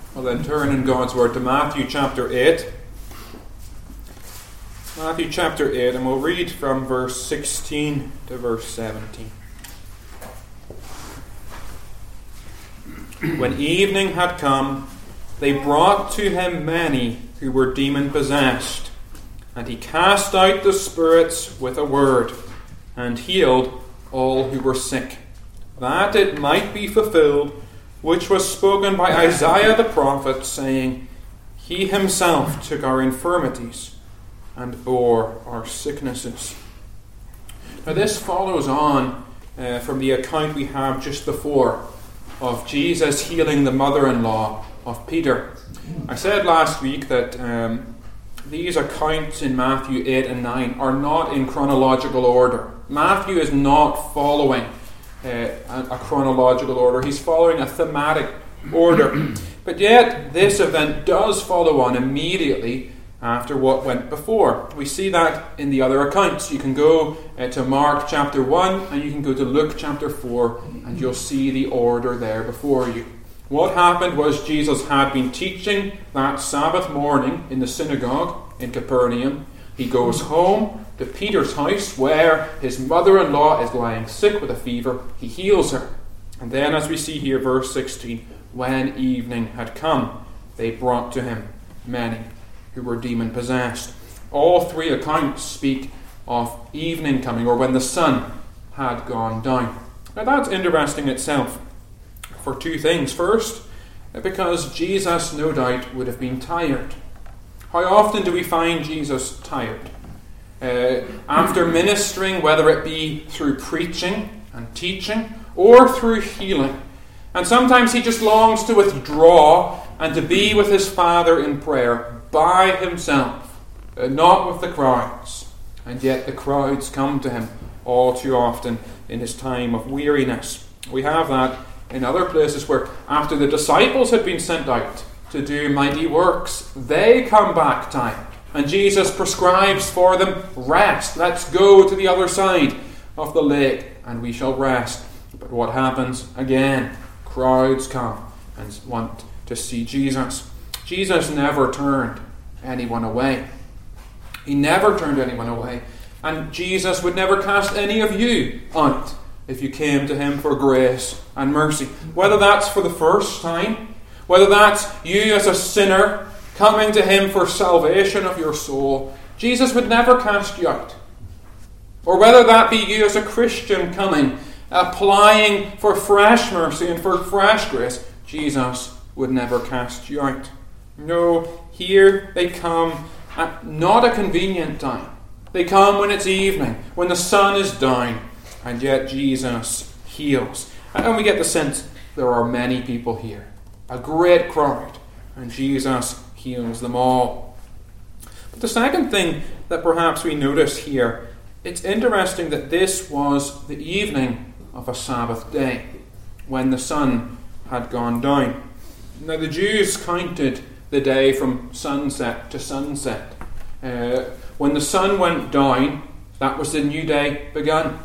Well, then turn in God's Word to Matthew chapter 8. Matthew chapter 8, and we'll read from verse 16 to verse 17. When evening had come, they brought to him many who were demon-possessed, and he cast out the spirits with a word, and healed all who were sick, that it might be fulfilled which was spoken by Isaiah the prophet, saying, He himself took our infirmities and bore our sicknesses. Now this follows on from the account we have just before of Jesus healing the mother-in-law of Peter. I said last week that these accounts in Matthew 8 and 9 are not in chronological order. Matthew is not following a chronological order. He's following a thematic order. But yet, this event does follow on immediately after what went before. We see that in the other accounts. You can go to Mark chapter 1 and you can go to Luke chapter 4 and you'll see the order there before you. What happened was Jesus had been teaching that Sabbath morning in the synagogue in Capernaum. He goes home to Peter's house where his mother-in-law is lying sick with a fever. He heals her. And then, as we see here, verse 16, when evening had come, they brought to him many who were demon-possessed. All three accounts speak of evening coming, or when the sun had gone down. Now that's interesting itself for two things. First, because Jesus no doubt would have been tired. How often do we find Jesus tired? After ministering, whether it be through preaching and teaching or through healing. And sometimes he just longs to withdraw and to be with his Father in prayer by himself, not with the crowds. And yet the crowds come to him all too often in his time of weariness. We have that in other places where after the disciples had been sent out to do mighty works, they come back tired. And Jesus prescribes for them rest. Let's go to the other side of the lake and we shall rest. But what happens again? Crowds come and want to see Jesus. Jesus never turned anyone away. He never turned anyone away. And Jesus would never cast any of you out if you came to him for grace and mercy. Whether that's for the first time, whether that's you as a sinner coming to him for salvation of your soul, Jesus would never cast you out. Or whether that be you as a Christian coming, applying for fresh mercy and for fresh grace, Jesus would never cast you out. No, here they come at not a convenient time. They come when it's evening, when the sun is down, and yet Jesus heals. And we get the sense there are many people here, a great crowd, and Jesus heals them all. But the second thing that perhaps we notice here, it's interesting that this was the evening of a Sabbath day, when the sun had gone down. Now the Jews counted the day from sunset to sunset. When the sun went down, that was the new day begun.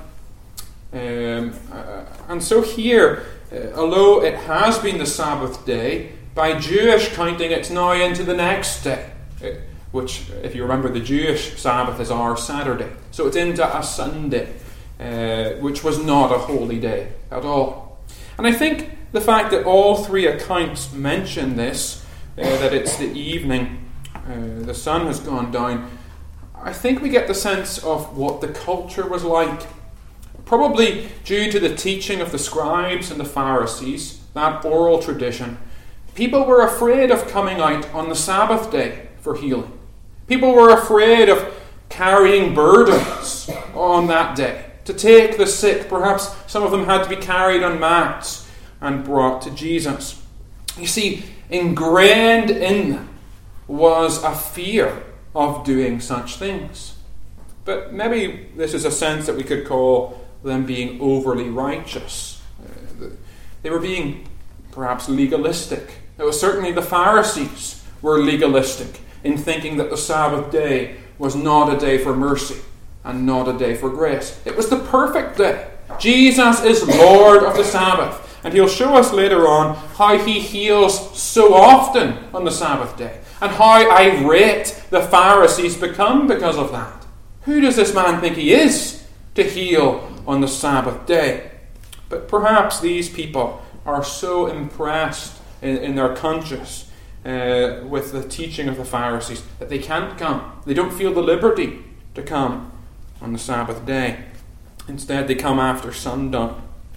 And so here, although it has been the Sabbath day, by Jewish counting it's now into the next day, which, if you remember, the Jewish Sabbath is our Saturday. So it's into a Sunday, which was not a holy day at all. And I think the fact that all three accounts mention this, that it's the evening, the sun has gone down, I think we get the sense of what the culture was like. Probably due to the teaching of the scribes and the Pharisees, that oral tradition, people were afraid of coming out on the Sabbath day for healing. People were afraid of carrying burdens on that day, to take the sick. Perhaps some of them had to be carried on mats and brought to Jesus. You see, ingrained in them was a fear of doing such things. But maybe this is a sense that we could call them being overly righteous. They were being perhaps legalistic. It was certainly the Pharisees were legalistic in thinking that the Sabbath day was not a day for mercy and not a day for grace. It was the perfect day. Jesus is Lord of the Sabbath. And he'll show us later on how he heals so often on the Sabbath day, and how irate the Pharisees become because of that. Who does this man think he is to heal on the Sabbath day? But perhaps these people are so impressed in their conscience with the teaching of the Pharisees that they can't come. They don't feel the liberty to come on the Sabbath day. Instead, they come after sundown.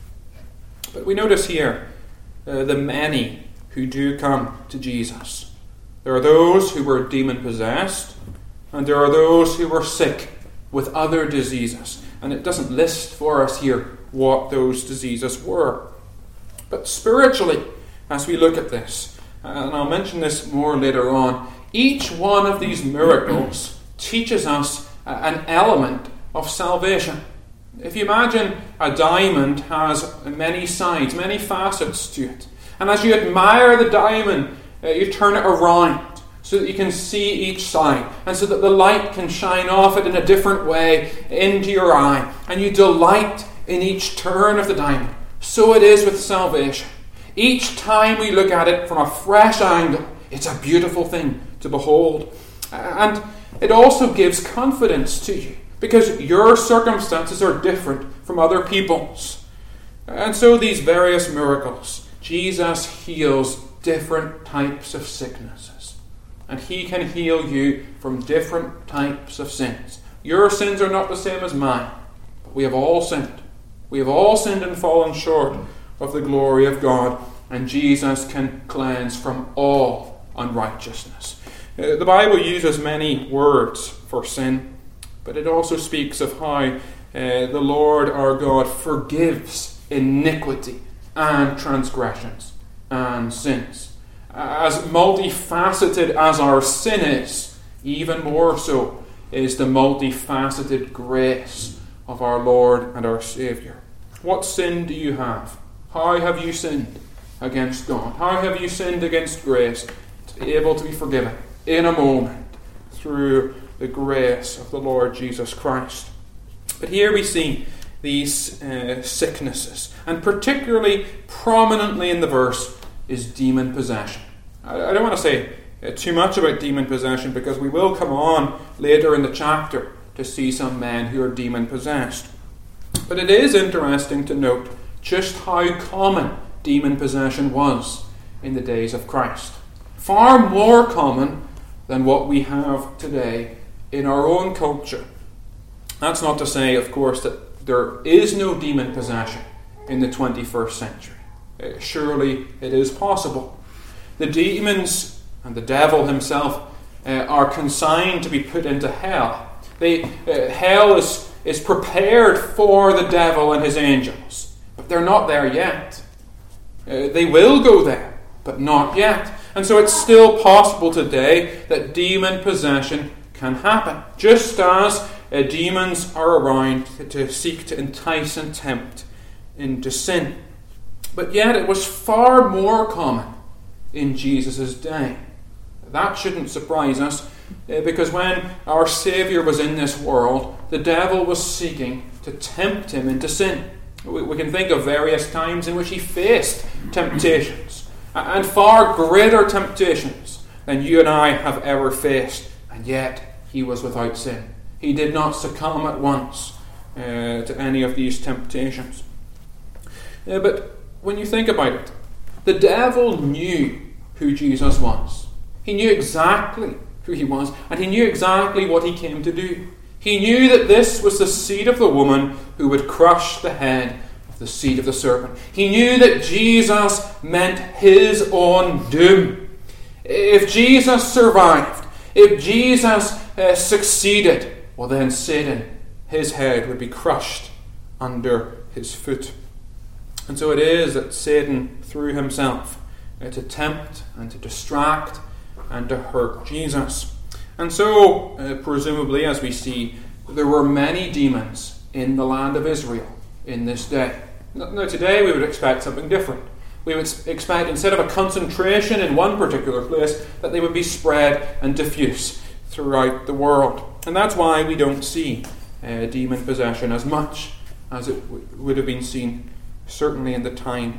But we notice here the many who do come to Jesus. There are those who were demon-possessed, and there are those who were sick with other diseases. And it doesn't list for us here what those diseases were. But spiritually, as we look at this, and I'll mention this more later on, each one of these miracles teaches us an element of salvation. If you imagine a diamond has many sides, many facets to it, and as you admire the diamond, you turn it around so that you can see each side, and so that the light can shine off it in a different way into your eye, and you delight in each turn of the diamond. So it is with salvation. Each time we look at it from a fresh angle, it's a beautiful thing to behold. And it also gives confidence to you, because your circumstances are different from other people's. And so these various miracles, Jesus heals different types of sicknesses. And he can heal you from different types of sins. Your sins are not the same as mine, but we have all sinned. We have all sinned and fallen short of the glory of God, and Jesus can cleanse from all unrighteousness. The Bible uses many words for sin, but it also speaks of how the Lord our God forgives iniquity and transgressions and sins. As multifaceted as our sin is, even more so is the multifaceted grace of our Lord and our Saviour. What sin do you have? How have you sinned against God? How have you sinned against grace to be able to be forgiven in a moment through the grace of the Lord Jesus Christ? But here we see these sicknesses, and particularly prominently in the verse is demon possession. I don't want to say too much about demon possession, because we will come on later in the chapter to see some men who are demon possessed. But it is interesting to note just how common demon possession was in the days of Christ. Far more common than what we have today in our own culture. That's not to say, of course, that there is no demon possession in the 21st century. Surely it is possible. The demons and the devil himself are consigned to be put into hell. Hell is prepared for the devil and his angels, but they're not there yet. They will go there, but not yet. And so it's still possible today that demon possession can happen, just as demons are around to seek to entice and tempt into sin. But yet it was far more common in Jesus' day. That shouldn't surprise us, because when our Saviour was in this world, the devil was seeking to tempt him into sin. We can think of various times in which he faced temptations, and far greater temptations than you and I have ever faced, and yet he was without sin. He did not succumb at once to any of these temptations. But when you think about it, the devil knew who Jesus was. He knew exactly who he was, and he knew exactly what he came to do. He knew that this was the seed of the woman who would crush the head of the seed of the serpent. He knew that Jesus meant his own doom. If Jesus survived, if Jesus succeeded, well then Satan, his head would be crushed under his foot. And so it is that Satan threw himself to tempt and to distract and to hurt Jesus. And so, presumably, as we see, there were many demons in the land of Israel in this day. Now today we would expect something different. We would expect, instead of a concentration in one particular place, that they would be spread and diffuse throughout the world. And that's why we don't see demon possession as much as it would have been seen certainly in the times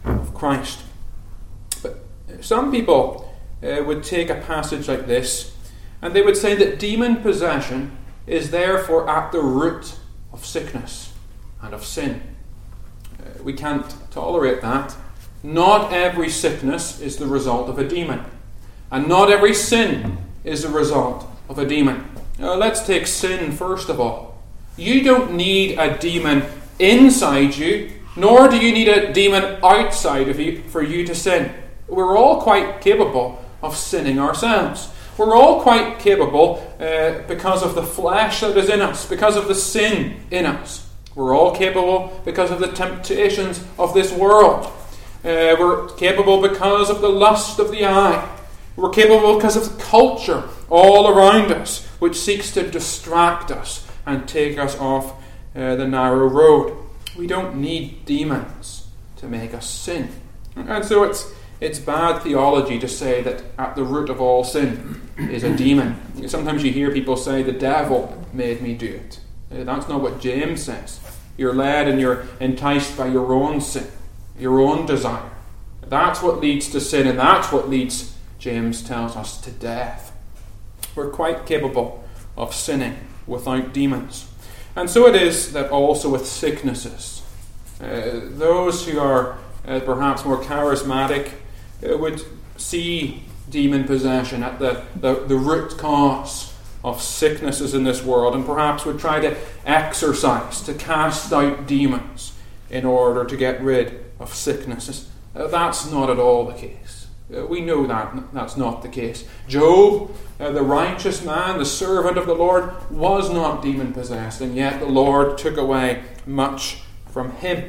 of Christ. But some people would take a passage like this and they would say that demon possession is therefore at the root of sickness and of sin. We can't tolerate that. Not every sickness is the result of a demon. And not every sin is the result of a demon. Let's take sin first of all. You don't need a demon inside you, nor do you need a demon outside of you for you to sin. We're all quite capable of sinning ourselves. We're all quite capable because of the flesh that is in us, because of the sin in us. We're all capable because of the temptations of this world. We're capable because of the lust of the eye. We're capable because of the culture all around us, which seeks to distract us and take us off the narrow road. We don't need demons to make us sin. And so it's bad theology to say that at the root of all sin is a demon. Sometimes you hear people say, the devil made me do it. That's not what James says. You're led and you're enticed by your own sin, your own desire. That's what leads to sin, and that's what leads, James tells us, to death. We're quite capable of sinning without demons. And so it is that also with sicknesses. Those who are perhaps more charismatic would see demon possession at the root cause of sicknesses in this world, and perhaps would try to exorcise, to cast out demons in order to get rid of sicknesses. That's not at all the case. We know that's not the case. Job, the righteous man, the servant of the Lord, was not demon-possessed, and yet the Lord took away much from him.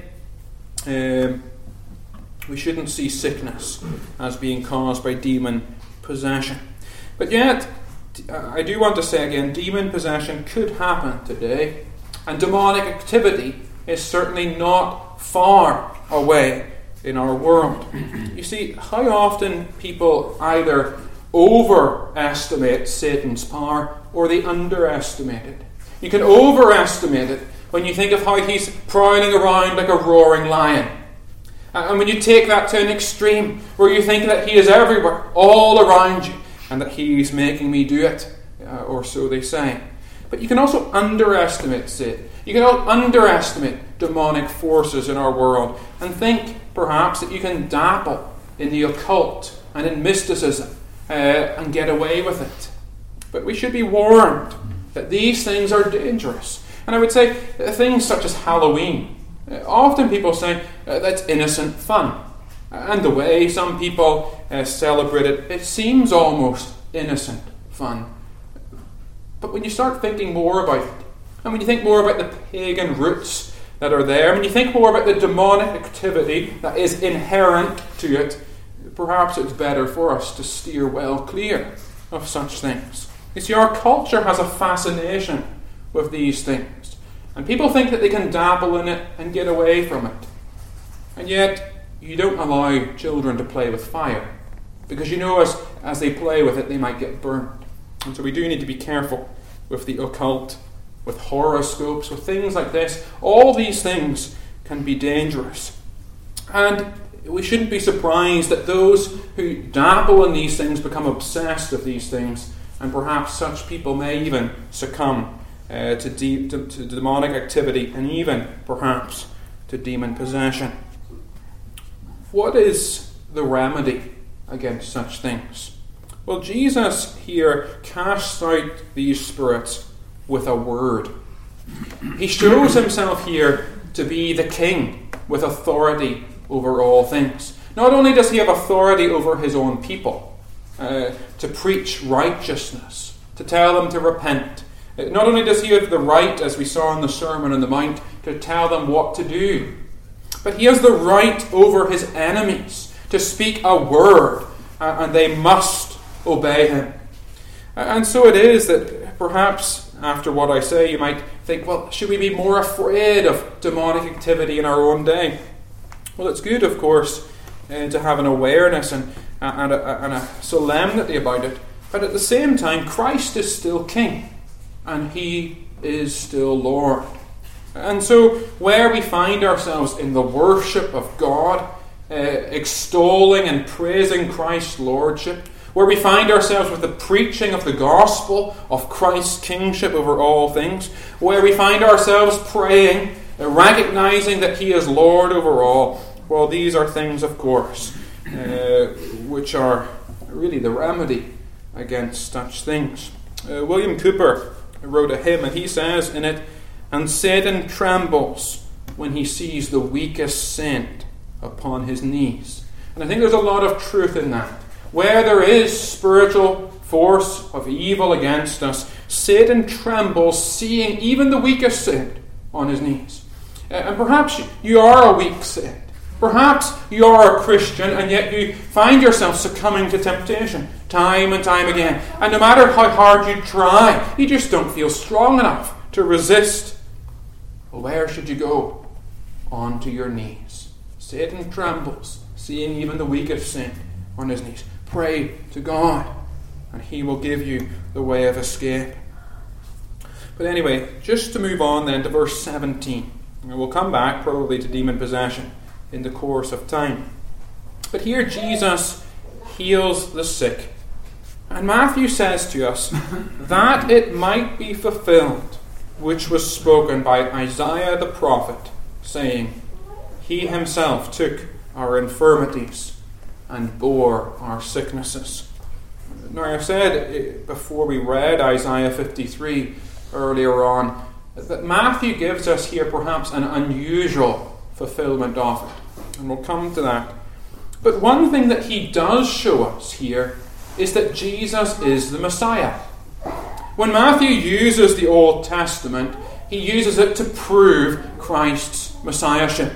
We shouldn't see sickness as being caused by demon possession. But yet, I do want to say again, demon possession could happen today, and demonic activity is certainly not far away in our world. You see, how often people either overestimate Satan's power or they underestimate it. You can overestimate it when you think of how he's prowling around like a roaring lion. And when you take that to an extreme, where you think that he is everywhere, all around you, and that he's making me do it, or so they say. But you can also underestimate Satan. You can underestimate demonic forces in our world and think, perhaps, that you can dabble in the occult and in mysticism and get away with it. But we should be warned that these things are dangerous. And I would say things such as Halloween. Often people say that's innocent fun. And the way some people celebrate it, it seems almost innocent fun. But when you start thinking more about it, and when you think more about the pagan roots that are there, when you think more about the demonic activity that is inherent to it, perhaps it's better for us to steer well clear of such things. You see, our culture has a fascination with these things. And people think that they can dabble in it and get away from it. And yet, you don't allow children to play with fire. Because you know as they play with it, they might get burned. And so we do need to be careful with the occult, with horoscopes, with things like this. All these things can be dangerous. And we shouldn't be surprised that those who dabble in these things become obsessed with these things. And perhaps such people may even succumb to demonic activity and even, perhaps, to demon possession. What is the remedy against such things? Well, Jesus here casts out these spirits with a word. He shows himself here to be the king with authority over all things. Not only does he have authority over his own people, to preach righteousness, to tell them to repent. Not only does he have the right, as we saw in the Sermon on the Mount, to tell them what to do, but he has the right over his enemies to speak a word, and they must obey him. And so it is that perhaps after what I say, you might think, well, should we be more afraid of demonic activity in our own day? Well, it's good, of course, to have an awareness and a solemnity about it. But at the same time, Christ is still King, and he is still Lord. And so, where we find ourselves in the worship of God, extolling and praising Christ's lordship, where we find ourselves with the preaching of the gospel of Christ's kingship over all things, where we find ourselves praying, recognizing that He is Lord over all. Well, these are things, of course, which are really the remedy against such things. William Cowper wrote a hymn, and he says in it, "And Satan trembles when he sees the weakest saint upon his knees." And I think there's a lot of truth in that. Where there is spiritual force of evil against us, Satan trembles seeing even the weakest saint on his knees. And perhaps you are a weak saint. Perhaps you are a Christian, and yet you find yourself succumbing to temptation time and time again. And no matter how hard you try, you just don't feel strong enough to resist. Well, where should you go? Onto your knees. Satan trembles, seeing even the weakest saint on his knees. Pray to God, and He will give you the way of escape. But anyway, just to move on then to verse 17. And we'll come back probably to demon possession in the course of time. But here Jesus heals the sick. And Matthew says to us, that it might be fulfilled, which was spoken by Isaiah the prophet, saying, He Himself took our infirmities and bore our sicknesses. Now, I said before we read Isaiah 53 earlier on, that Matthew gives us here perhaps an unusual fulfillment of it. And we'll come to that. But one thing that he does show us here is that Jesus is the Messiah. When Matthew uses the Old Testament, he uses it to prove Christ's Messiahship.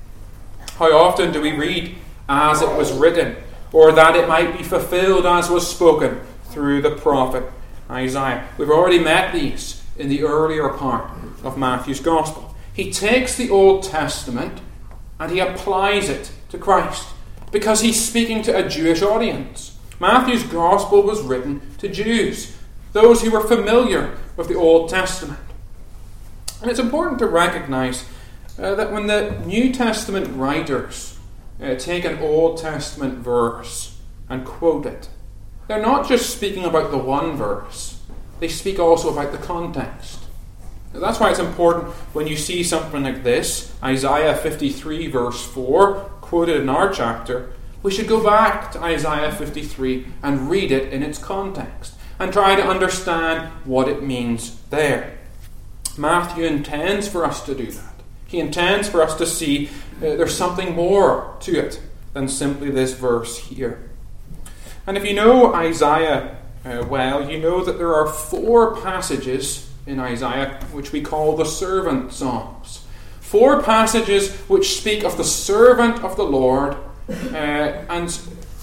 How often do we read, as it was written, or that it might be fulfilled as was spoken through the prophet Isaiah? We've already met these in the earlier part of Matthew's Gospel. He takes the Old Testament and he applies it to Christ because he's speaking to a Jewish audience. Matthew's Gospel was written to Jews, those who were familiar with the Old Testament. And it's important to recognize that when the New Testament writers take an Old Testament verse and quote it, they're not just speaking about the one verse, they speak also about the context. That's why it's important when you see something like this, Isaiah 53 verse 4, quoted in our chapter, we should go back to Isaiah 53 and read it in its context and try to understand what it means there. Matthew intends for us to do that. He intends for us to see there's something more to it than simply this verse here. And if you know Isaiah well, you know that there are 4 passages in Isaiah which we call the servant songs. 4 passages which speak of the servant of the Lord and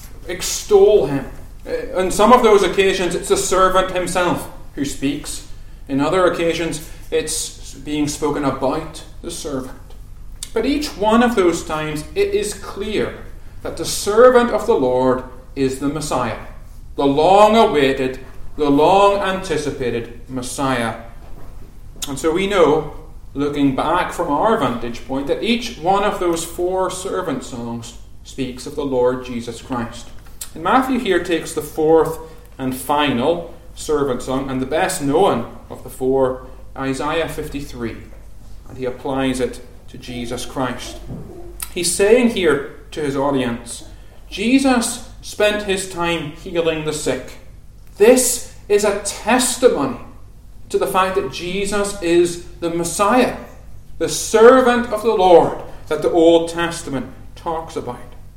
extol him. On some of those occasions it's the servant himself who speaks. In other occasions it's being spoken about the servant. But each one of those times it is clear that the servant of the Lord is the Messiah, the long-awaited, the long-anticipated Messiah. And so we know, looking back from our vantage point, that each one of those 4 servant songs speaks of the Lord Jesus Christ. And Matthew here takes the 4th and final servant song, and the best known of the 4, Isaiah 53, and he applies it to Jesus Christ. He's saying here to his audience, Jesus spent his time healing the sick. This is a testimony to the fact that Jesus is the Messiah, the servant of the Lord that the Old Testament talks about.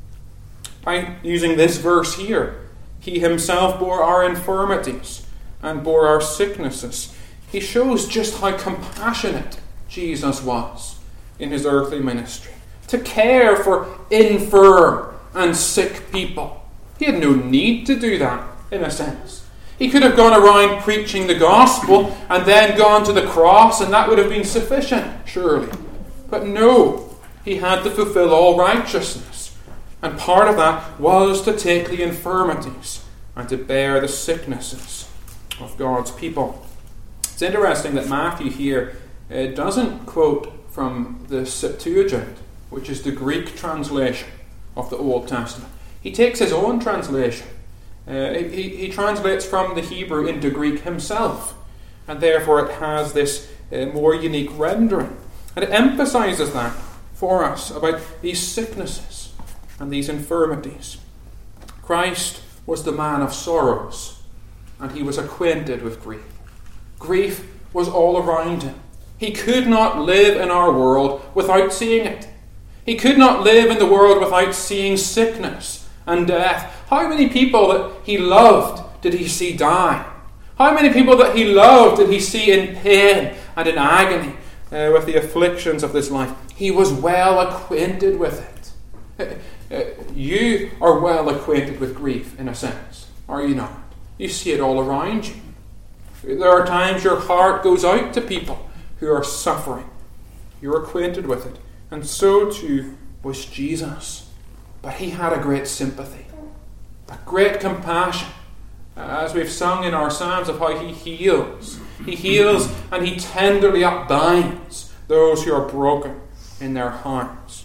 By using this verse here, he himself bore our infirmities and bore our sicknesses. He shows just how compassionate Jesus was in his earthly ministry, to care for infirm and sick people. He had no need to do that, in a sense. He could have gone around preaching the gospel and then gone to the cross, and that would have been sufficient, surely. But no, he had to fulfill all righteousness. And part of that was to take the infirmities and to bear the sicknesses of God's people. It's interesting that Matthew here doesn't quote from the Septuagint, which is the Greek translation of the Old Testament. He takes his own translation. He translates from the Hebrew into Greek himself, and therefore it has this more unique rendering. And it emphasizes that for us about these sicknesses and these infirmities. Christ was the man of sorrows, and he was acquainted with grief. Grief was all around him. He could not live in our world without seeing it. He could not live in the world without seeing sickness and death. How many people that he loved did he see die? How many people that he loved did he see in pain and in agony with the afflictions of this life? He was well acquainted with it. You are well acquainted with grief, in a sense, are you not? You see it all around you. There are times your heart goes out to people who are suffering. You're acquainted with it. And so too was Jesus. But he had a great sympathy, a great compassion, as we've sung in our Psalms of how he heals. He heals and he tenderly upbinds those who are broken in their hearts.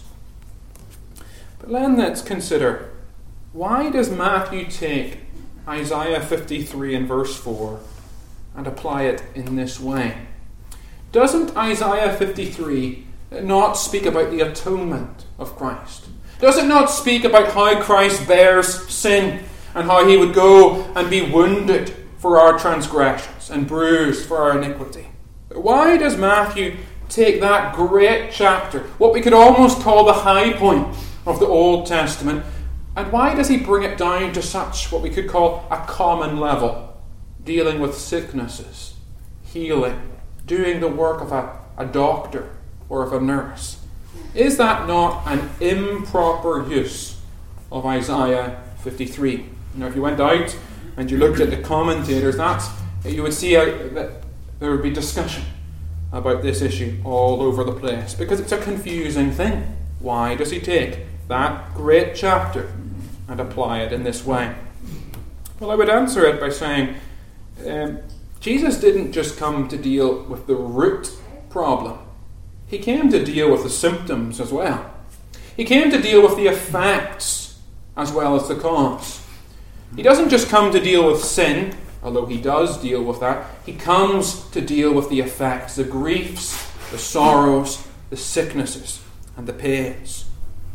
But then let's consider, why does Matthew take Isaiah 53 and verse 4 and apply it in this way? Doesn't Isaiah 53 not speak about the atonement of Christ? Does it not speak about how Christ bears sin and how he would go and be wounded for our transgressions and bruised for our iniquity? Why does Matthew take that great chapter, what we could almost call the high point of the Old Testament, and why does he bring it down to such what we could call a common level, dealing with sicknesses, healing, doing the work of a doctor or of a nurse? Is that not an improper use of Isaiah 53? Now, if you went out and you looked at the commentators, you would see that there would be discussion about this issue all over the place, because it's a confusing thing. Why does he take that great chapter and apply it in this way? Well, I would answer it by saying Jesus didn't just come to deal with the root problem. He came to deal with the symptoms as well. He came to deal with the effects as well as the cause. He doesn't just come to deal with sin, although he does deal with that. He comes to deal with the effects, the griefs, the sorrows, the sicknesses, and the pains.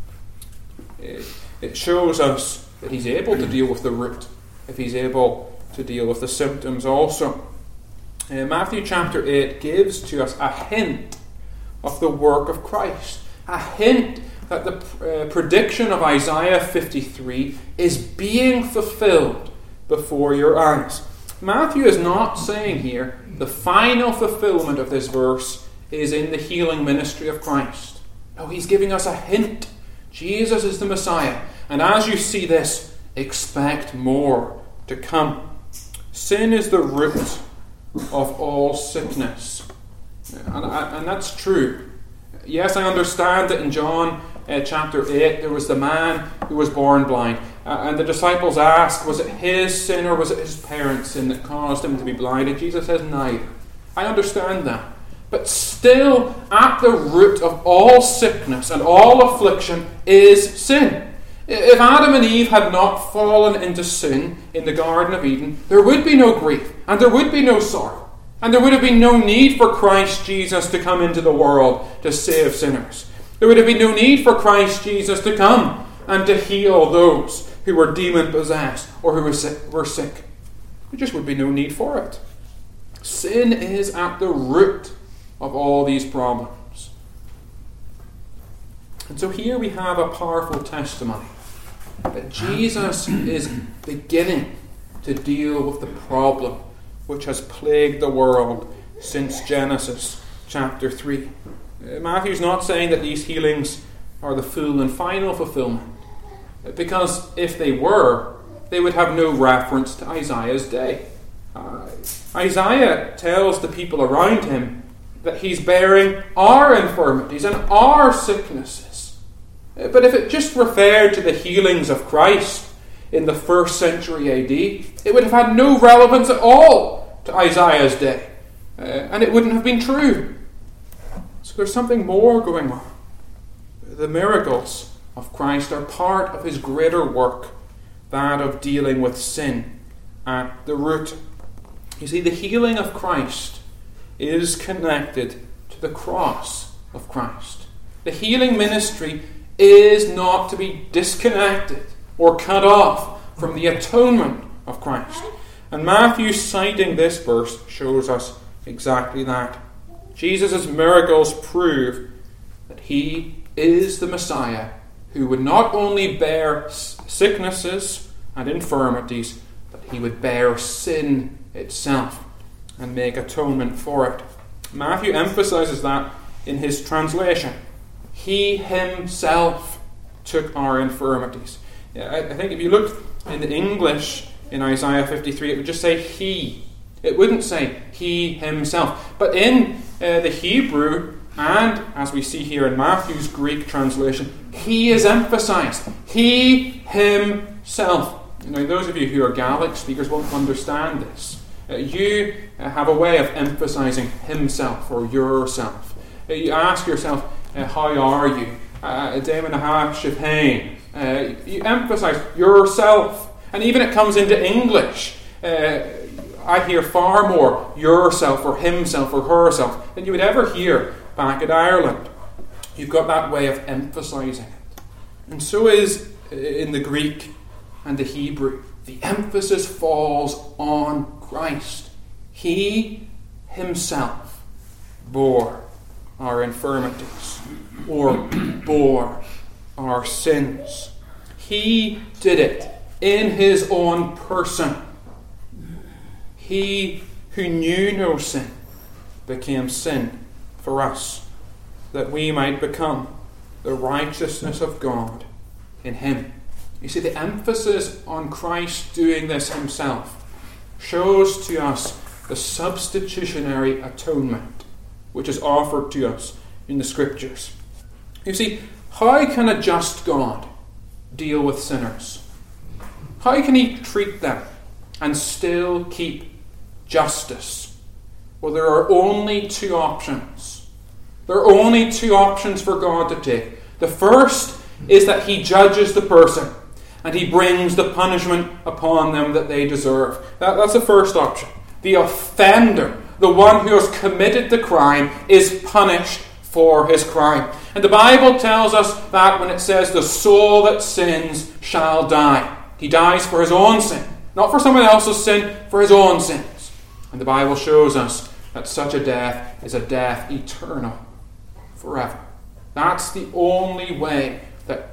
It shows us that he's able to deal with the root, if he's able to deal with the symptoms also. Matthew chapter 8 gives to us a hint of the work of Christ, a hint that the prediction of Isaiah 53 is being fulfilled before your eyes. Matthew is not saying here the final fulfillment of this verse is in the healing ministry of Christ. No, he's giving us a hint. Jesus is the Messiah. And as you see this, expect more to come. Sin is the root of all sickness. And that's true. Yes, I understand that in John chapter 8 there was the man who was born blind. And the disciples asked, was it his sin or was it his parents' sin that caused him to be blind? And Jesus says neither. I understand that. But still, at the root of all sickness and all affliction is sin. If Adam and Eve had not fallen into sin in the Garden of Eden, there would be no grief, and there would be no sorrow, and there would have been no need for Christ Jesus to come into the world to save sinners. There would have been no need for Christ Jesus to come and to heal those who were demon-possessed or who were sick. There just would be no need for it. Sin is at the root of all these problems. And so here we have a powerful testimony that Jesus is beginning to deal with the problem which has plagued the world since Genesis chapter 3. Matthew's not saying that these healings are the full and final fulfillment, because if they were, they would have no reference to Isaiah's day. Isaiah tells the people around him that he's bearing our infirmities and our sicknesses. But if it just referred to the healings of Christ in the 1st century AD, it would have had no relevance at all to Isaiah's day. And it wouldn't have been true. So there's something more going on. The miracles of Christ are part of his greater work, that of dealing with sin at the root. You see, the healing of Christ is connected to the cross of Christ. The healing ministry is not to be disconnected or cut off from the atonement of Christ. And Matthew, citing this verse, shows us exactly that. Jesus' miracles prove that he is the Messiah who would not only bear sicknesses and infirmities, but he would bear sin itself and make atonement for it. Matthew emphasizes that in his translation. He himself took our infirmities. I think if you look in the English in Isaiah 53, it would just say he. It wouldn't say he himself. But in the Hebrew, and as we see here in Matthew's Greek translation, he is emphasized. He himself. Now, those of you who are Gaelic speakers won't understand this. You have a way of emphasizing himself or yourself. You ask yourself, how are you? Damon Shivhain. You emphasize yourself. And even it comes into English. I hear far more yourself or himself or herself than you would ever hear back in Ireland. You've got that way of emphasizing it. And so is in the Greek and the Hebrew. The emphasis falls on Christ. He himself bore our infirmities or bore our sins. He did it in his own person. He who knew no sin became sin for us, that we might become the righteousness of God in him. You see, the emphasis on Christ doing this himself shows to us the substitutionary atonement which is offered to us in the Scriptures. You see, how can a just God deal with sinners? How can he treat them and still keep justice? Well, there are only two options. There are only two options for God to take. The first is that he judges the person and he brings the punishment upon them that they deserve. That's the first option. The offender, the one who has committed the crime, is punished for his crime. And the Bible tells us that when it says the soul that sins shall die. He dies for his own sin. Not for someone else's sin, for his own sins. And the Bible shows us that such a death is a death eternal, forever. That's the only way that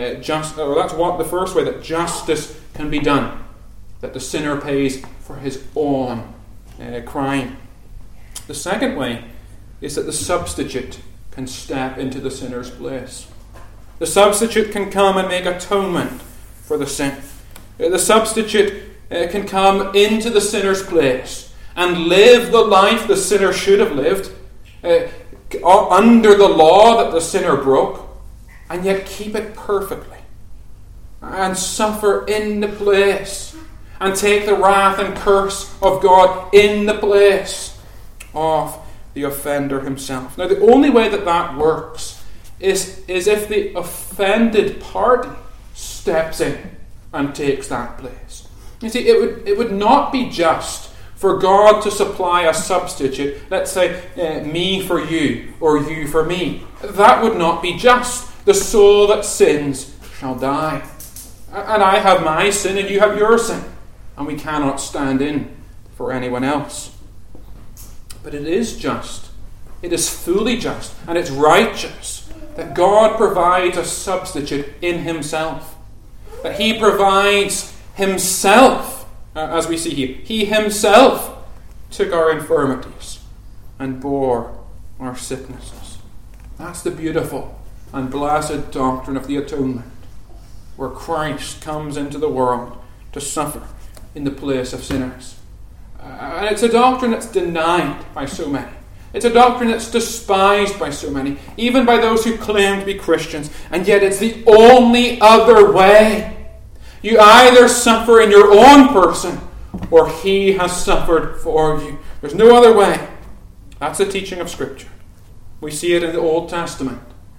the first way that justice can be done. That the sinner pays for his own crime. The second way is that the substitute can step into the sinner's place. The substitute can come and make atonement for the sin. The substitute can come into the sinner's place and live the life the sinner should have lived under the law that the sinner broke, and yet keep it perfectly and suffer in the place and take the wrath and curse of God in the place of the offender himself. Now, the only way that works is if the offended party steps in and takes that place. You see, it would not be just for God to supply a substitute, let's say me for you or you for me. That would not be just. The soul that sins shall die. And I have my sin and you have your sin. And we cannot stand in for anyone else. But it is just. It is fully just. And it's righteous that God provides a substitute in himself. That he provides himself, as we see here. He himself took our infirmities and bore our sicknesses. That's the beautiful and blessed doctrine of the atonement, where Christ comes into the world to suffer in the place of sinners. And it's a doctrine that's denied by so many. It's a doctrine that's despised by so many, even by those who claim to be Christians, and yet it's the only other way. You either suffer in your own person, or he has suffered for you. There's no other way. That's the teaching of Scripture. We see it in the Old Testament,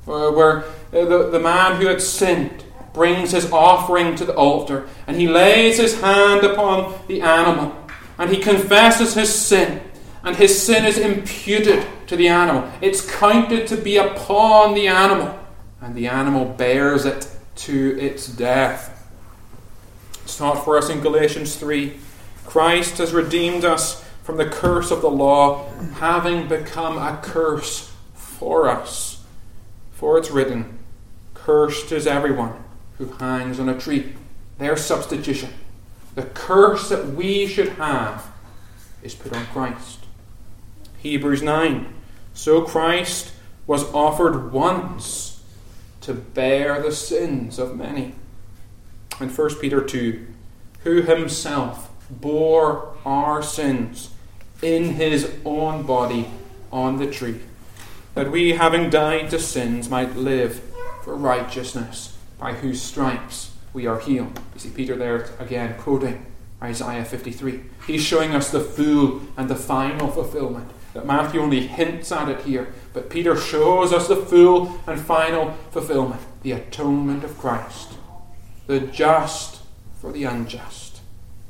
where the man who had sinned brings his offering to the altar, and he lays his hand upon the animal, and he confesses his sin, and his sin is imputed to the animal. It's counted to be upon the animal, and the animal bears it to its death. It's taught for us in Galatians 3. Christ has redeemed us from the curse of the law, having become a curse for us. For it's written, "Cursed is everyone who hangs on a tree." Their substitution. The curse that we should have is put on Christ. Hebrews 9. So Christ was offered once to bear the sins of many. And 1 Peter 2. Who himself bore our sins in his own body on the tree, that we, having died to sins, might live for righteousness, by whose stripes we are healed. You see Peter there again quoting Isaiah 53. He's showing us the full and the final fulfillment. That Matthew only hints at it here, but Peter shows us the full and final fulfillment. The atonement of Christ. The just for the unjust.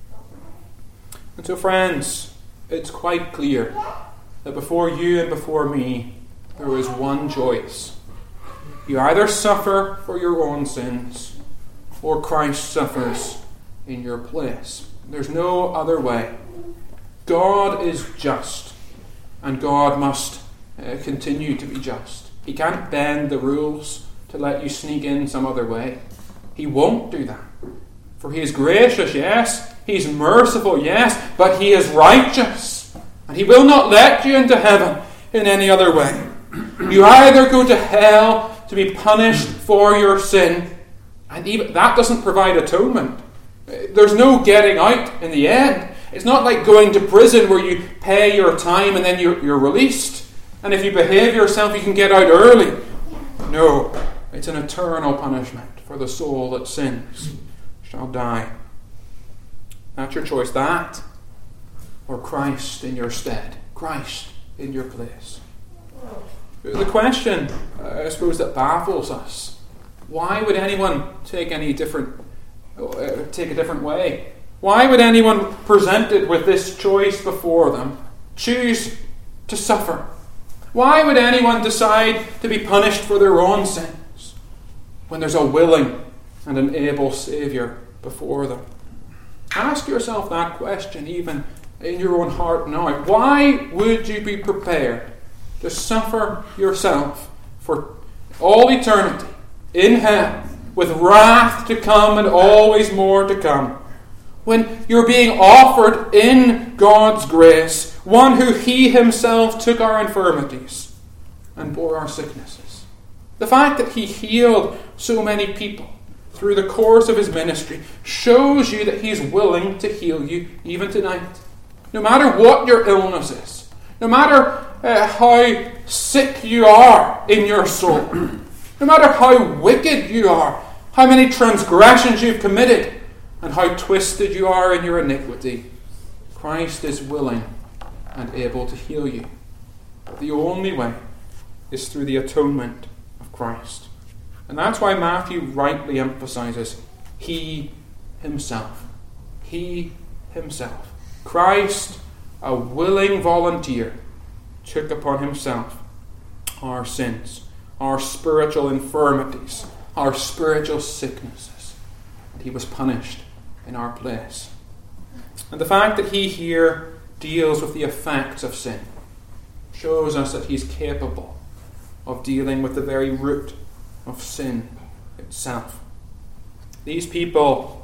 And so, friends, it's quite clear that before you and before me, there is one choice. You either suffer for your own sins, or Christ suffers in your place. There's no other way. God is just, and God must continue to be just. He can't bend the rules to let you sneak in some other way. He won't do that. For he is gracious, yes. He's merciful, yes. But he is righteous. And he will not let you into heaven in any other way. You either go to hell to be punished for your sin, and even that doesn't provide atonement. There's no getting out in the end. It's not like going to prison where you pay your time and then you're released. And if you behave yourself, you can get out early. No, it's an eternal punishment for the soul that sins shall die. That's your choice, that or Christ in your stead, Christ in your place. The question, I suppose, that baffles us: why would anyone take a different way? Why would anyone presented with this choice before them choose to suffer? Why would anyone decide to be punished for their own sins when there's a willing and an able Saviour before them? Ask yourself that question even in your own heart now. Why would you be prepared to suffer yourself for all eternity in hell, with wrath to come and always more to come, when you're being offered in God's grace one who he himself took our infirmities and bore our sicknesses? The fact that he healed so many people through the course of his ministry shows you that he's willing to heal you even tonight. No matter what your illness is, no matter how sick you are in your soul, no matter how wicked you are, how many transgressions you've committed, and how twisted you are in your iniquity, Christ is willing and able to heal you. But the only way is through the atonement of Christ. And that's why Matthew rightly emphasizes he himself. He himself. Christ, a willing volunteer, took upon himself our sins, our spiritual infirmities, our spiritual sicknesses, and he was punished in our place. And the fact that he here deals with the effects of sin shows us that he's capable of dealing with the very root of sin itself. These people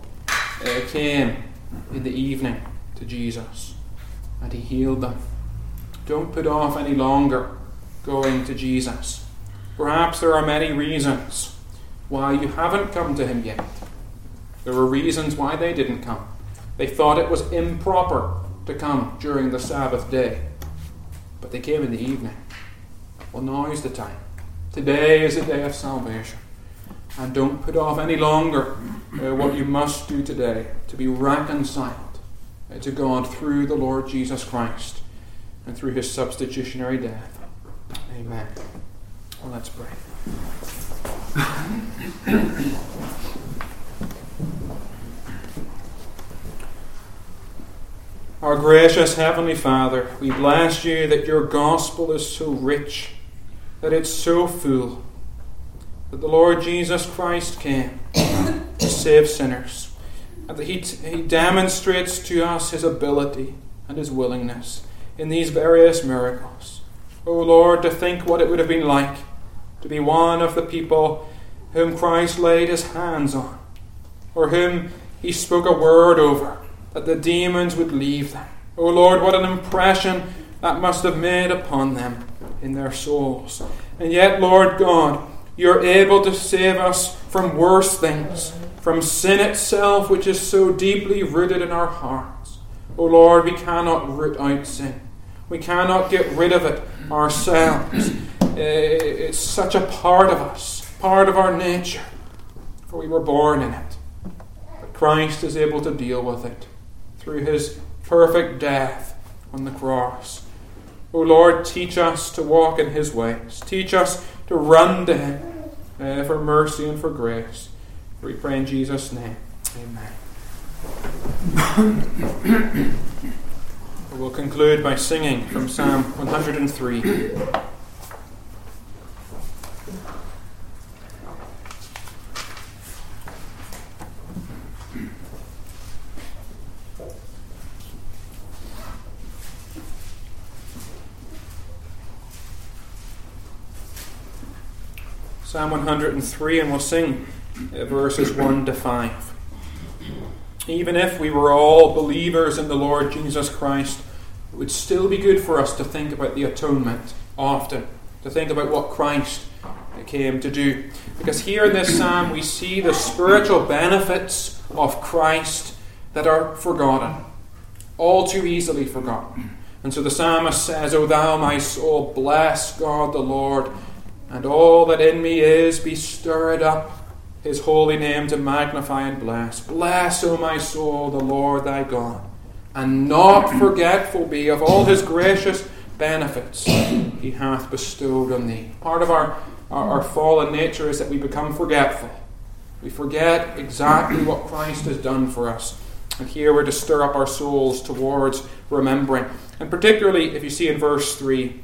came in the evening to Jesus, and he healed them. Don't put off any longer going to Jesus. Perhaps there are many reasons why you haven't come to him yet. There were reasons why they didn't come. They thought it was improper to come during the Sabbath day, but they came in the evening. Well, now is the time. Today is the day of salvation. And don't put off any longer what you must do today to be reconciled to God through the Lord Jesus Christ and through his substitutionary death. Amen. So let's pray. Our gracious Heavenly Father, we bless you that your gospel is so rich, that it's so full, that the Lord Jesus Christ came to save sinners, and that he demonstrates to us his ability and his willingness in these various miracles. O Lord, to think what it would have been like to be one of the people whom Christ laid his hands on, or whom he spoke a word over, that the demons would leave them. O Lord, what an impression that must have made upon them in their souls. And yet, Lord God, you're able to save us from worse things, from sin itself, which is so deeply rooted in our hearts. O Lord, we cannot root out sin. We cannot get rid of it ourselves. It's such a part of us, part of our nature, for we were born in it. But Christ is able to deal with it through his perfect death on the cross. O Lord, teach us to walk in his ways. Teach us to run to him for mercy and for grace. For we pray in Jesus' name. Amen. We'll conclude by singing from Psalm 103. Psalm 103, and we'll sing verses 1 to 5. Even if we were all believers in the Lord Jesus Christ, it would still be good for us to think about the atonement often, to think about what Christ came to do. Because here in this psalm we see the spiritual benefits of Christ that are forgotten, all too easily forgotten. And so the psalmist says, O thou my soul, bless God the Lord, and all that in me is, be stirred up his holy name to magnify and bless. Bless, O my soul, the Lord thy God, and not forgetful be of all his gracious benefits he hath bestowed on thee. Part of our fallen nature is that we become forgetful. We forget exactly what Christ has done for us. And here we're to stir up our souls towards remembering. And particularly, if you see in verse 3,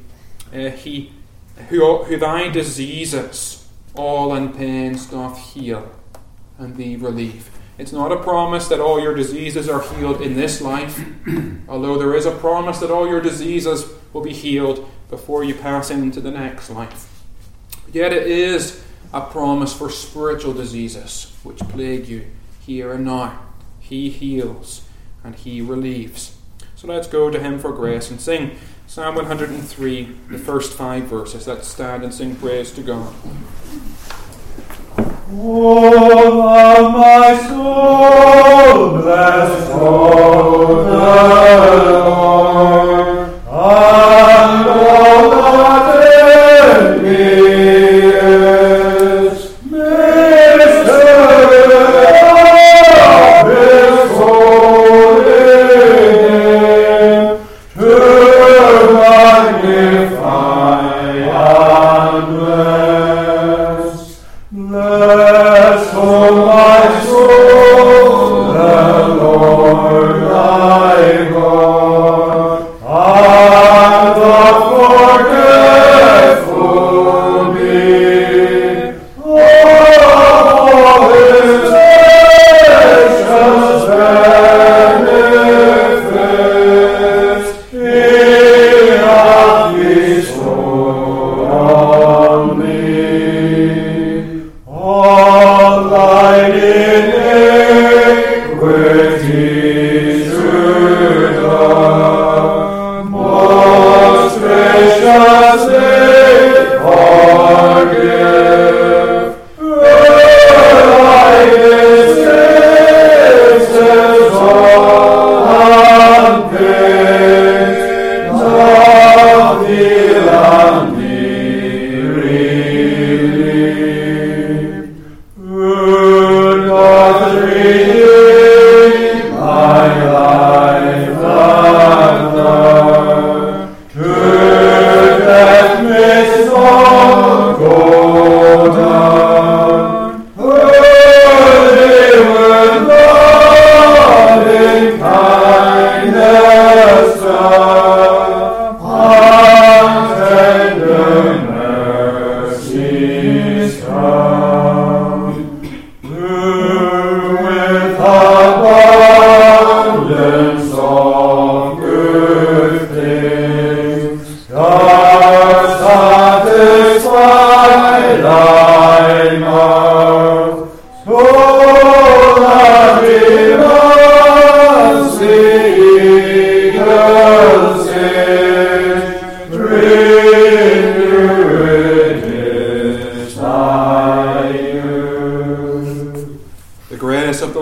who thy diseases all and pains doth heal, and thee relieve. It's not a promise that all your diseases are healed in this life, although there is a promise that all your diseases will be healed before you pass into the next life. Yet it is a promise for spiritual diseases which plague you here and now. He heals and he relieves. So let's go to him for grace and sing Psalm 103, the first 5 verses. Let's stand and sing praise to God. Oh, my soul, bless God the Lord, and all that in me is, minister of his holy name, to magnify and bless. Bless, O my soul, the Lord thy God, and not forgetful be all his gracious benefits he hath bestowed on me. All thine iniquities to God, most graciously forgive. Thy diseases all unpaid, doth heal and thee relieve. Who doth redeem my life and thou to death midst all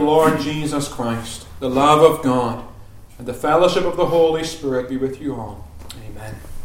Lord Jesus Christ, the love of God, and the fellowship of the Holy Spirit be with you all. Amen.